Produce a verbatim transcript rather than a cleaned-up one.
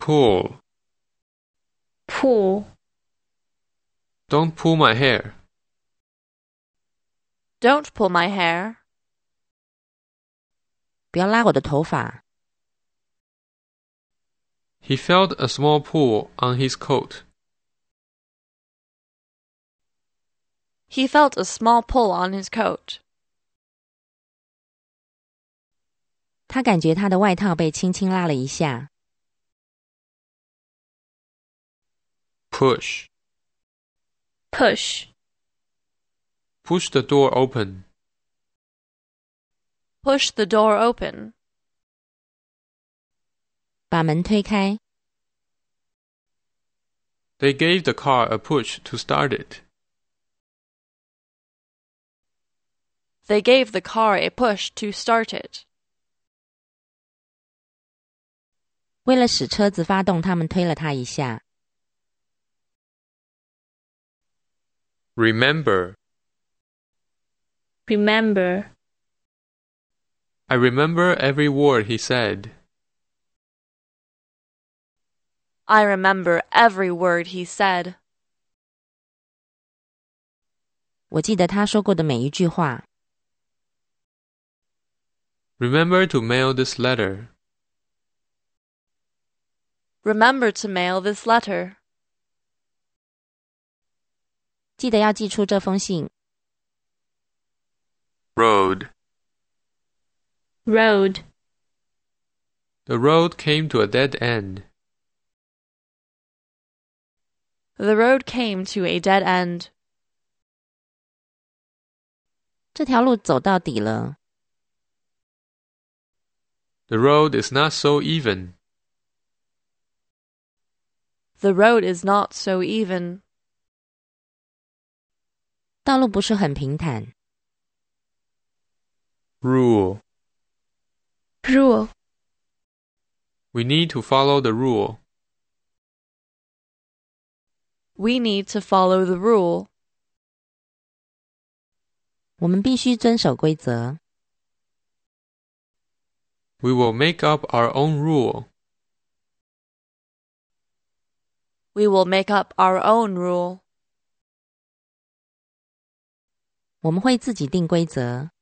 Pull. Pull. Don't pull my hair. Don't pull my hair. 不要拉我的头发。 He felt a small pull on his coat. He felt a small pull on his coat. 他感觉他的外套被轻轻拉了一下。 Push. Push. Push the door open. Push the door open. 把门推开。 They gave the car a push to start it. They gave the car a push to start it. 为了使车子发动，他们推了它一下。 Remember. Remember. I remember every word he said. I remember every word he said. 我记得他说过的每一句话。 Remember to mail this letter. Remember to mail this letter. 记得要寄出这封信。 Road. Road. The road came to a dead end. The road came to a dead end. 这条路走到底了。 The road is not so even. The road is not so even. 道路不是很平坦。 Rule. Rule. We need to follow the rule. We need to follow the rule. 我们必须遵守规则。 We will make up our own rule. We will make up our own rule. 我们会自己定规则。